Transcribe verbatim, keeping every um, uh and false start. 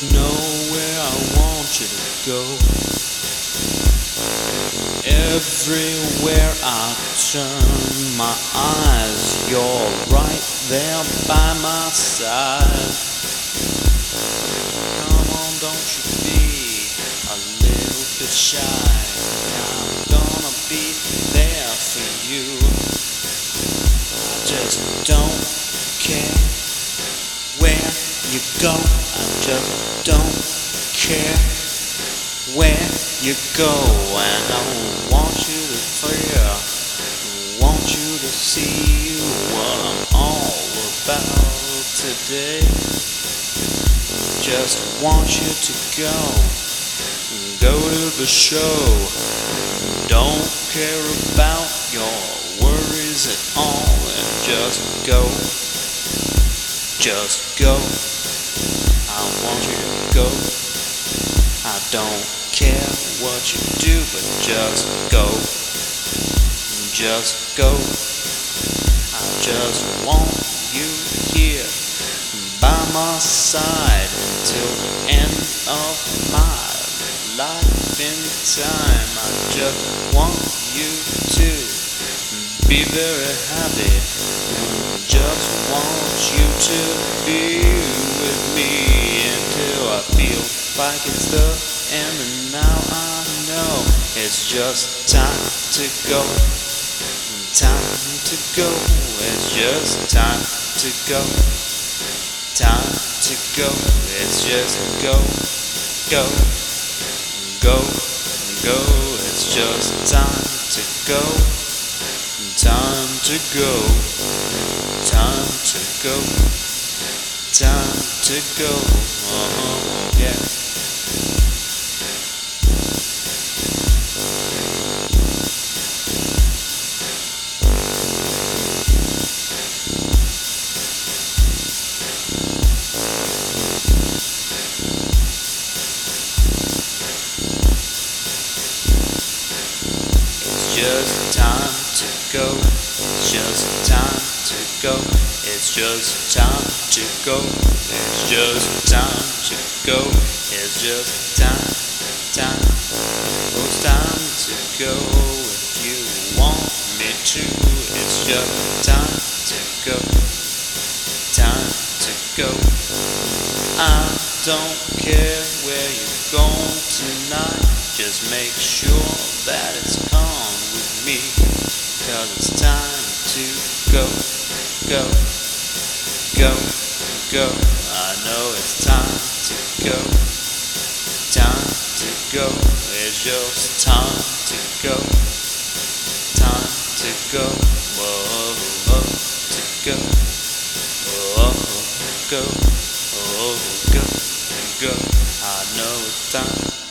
know where I want you to go. Everywhere I turn my eyes, you're right there by my side. Come on, don't you be a little bit shy. I'm gonna be there for you. I just don't care where you go. I just don't care where you go. And I want you to feel, want you to see what I'm all about today. Just want you to go, go to the show. Don't care about your worries at all, and just go, just go. I want you to go. I don't care what you do, but just go, just go. I just want you here by my side till the end of my life in time. I just want you to be very happy. Just want you to be with me until I feel like it's the end. And now I know it's just time to go. Time to go. It's just time to go. Time to go. It's just go, go, go, go. It's just time to go. Time to go. Time to go. Time to go. Uh-huh, yeah. Just time to go. It's just time to go. It's just time to go. It's just time to go. It's just time, time. Oh, it's time to go if you want me to. It's just time to go. Time to go. I don't care where you're going tonight. Just make sure that it's calm with me, 'cause it's time to go, go, go, go. I know it's time to go, time to go. It's just time to go, time to go, whoa, oh, to go, oh, go, oh, go, go. I know it's time.